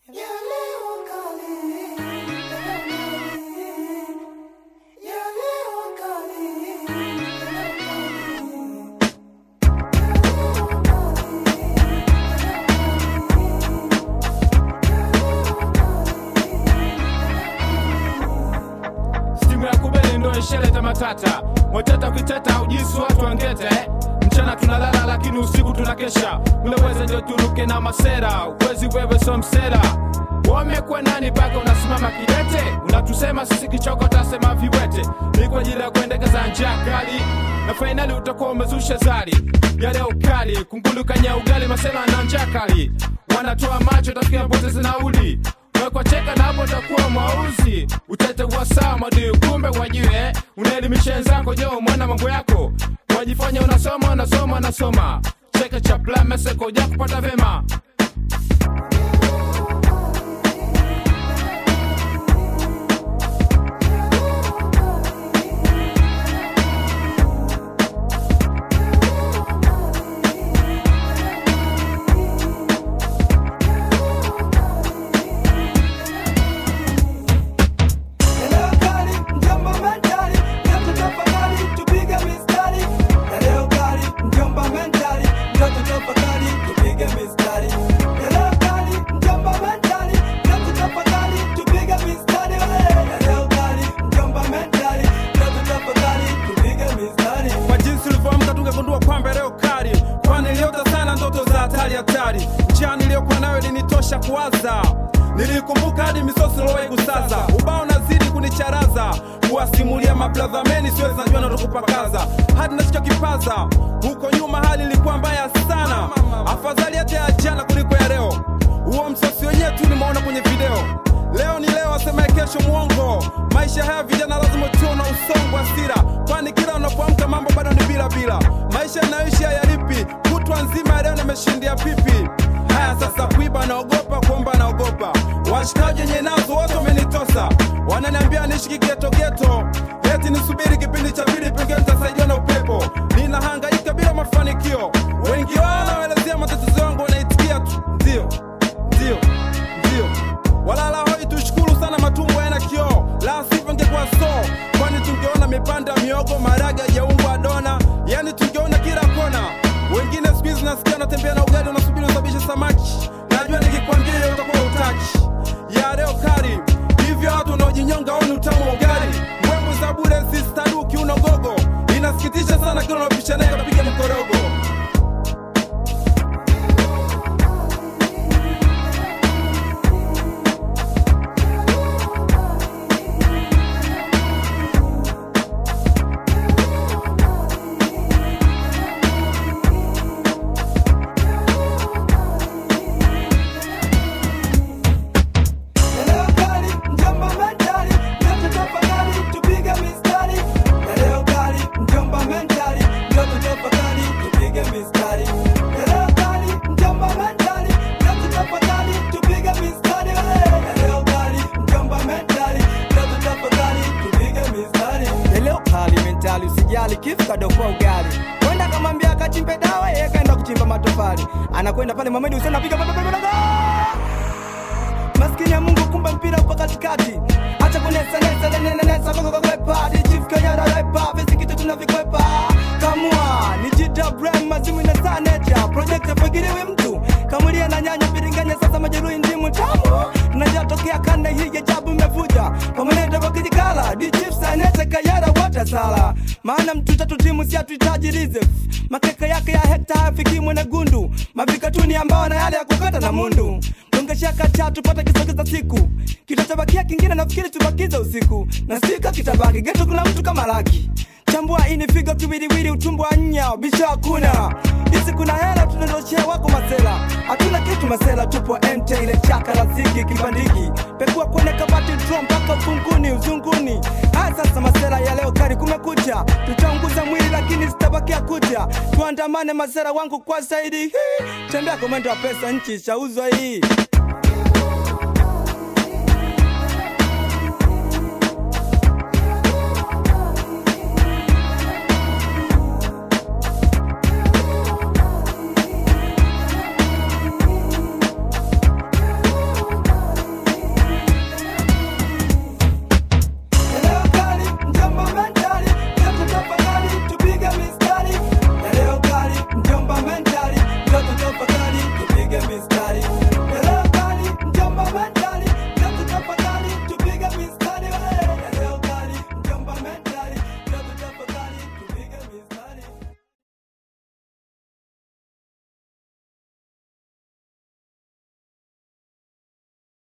Sheleta matata mweteta kiteta ujisu watu wangete mchana tunalala lakini usiku tunakesha unaweza ndio turuke na masera uwezi wewe so msera wamekuwa nani paka unasimama kidete unatusema sisi kichoko tasema viwete ni kwa ajili ya kuendekeza njia kali na finali utakuwa umezusha zari yale ukali kungulukanya ugali masema na njia kali wanatoa macho tafikia poteza nauli kwa cheka na hapo utakuwa mauzi utete uwasaa madui kumbe wajiwe unaelimisha wenzako jo mwana mambo yako wajifanya unasoma cheka cha plamese koja kupata vema hatari njani iliyokuwa nayo ilinitosha kuwaza nilikumbuka hadi misosi lowe kusaza ubao nazidi kunicharaza kuwasimulia mabladha meni siwezi najua na tukupakaza hadi nasicho kipaza huko nyuma hali ilikuwa mbaya sana afadhali hata ya jana kuliko ya leo huo msosi wenyewe tu nimeona kwenye video leo ni leo asema kesho muongo maisha haya vijana lazima tuwe na usongo hasira kwani kila unapoamka mambo bado ni bila maisha yanayoishi hayalipi kutwa nzima leo nimeshindia pipi haya sasa kuiba naogopa kuomba naogopa washikaji wenye nazo wote wamenitosa wananiambia nishiki geto eti nisubiri kipindi cha pili pengine nitasaidiwa na upepo ninahangaika bila mafanikio wengi wao wanaelezea matatizo yangu wanaitikia tu ndio walala hoi tushukuru sana matumbo yana kioo la sivyo ngekuwa so kwani tungeona mipanda miogo maraga jaumbwa dona yani tungeona kila kona wengine squeeze nasikia natembea na ugali unasubiri usabishe samaki najua nikikwambia utakuwa utaki ya leo kari hivyo watu wanaojinyonga oni utamu wa ugali mbwembwe za bure sistaduki unogogo inasikitisha sana kila unapisha naye kapiga mkorogo Kifika dokwa ugali kwenda kamwambia akachimbe dawa yeye kaenda kuchimba matofali anakwenda pale Mohamed Hussein apiga maskini ya Mungu kumba mpira upo katikati acha kunesa kwa chief kanyara rapa basi kitu tunavikwepa kamua ni jida brand mazimu na saneja project afagiliwe mtu kamulia na nyanya biringanya sasa majeruhi ndimu tamu tunajatokea kanda hii ya jabu imevuja kwa mwenendo wa kijikala di chief sanete kayara watasala maana mtu tatu timu si atuhitaji reserve makeka yake ya hekta hafiki mwana gundu mavikatuni ambao na yale ya kukata na mundu tungeshaka tatu pata kisogeza siku kitabakia kingine nafikiri tubakiza usiku na sika kitabaki geto kuna mtu kama laki chambua ini figo kiwiliwili utumbo wa nya bisha hakuna isi kuna hela tunandoshea wako masela hatuna kitu masela tupo MT ile chaka la ziki kibandiki pekua kwenye kabati drum mpaka ufunguni uzunguni haya sasa masela ya leo kari kumekucha tutaunguza mwili lakini sitabakia kucha tuandamane masela wangu kwa saidi tembea komendo wa pesa nchi chauzwa hii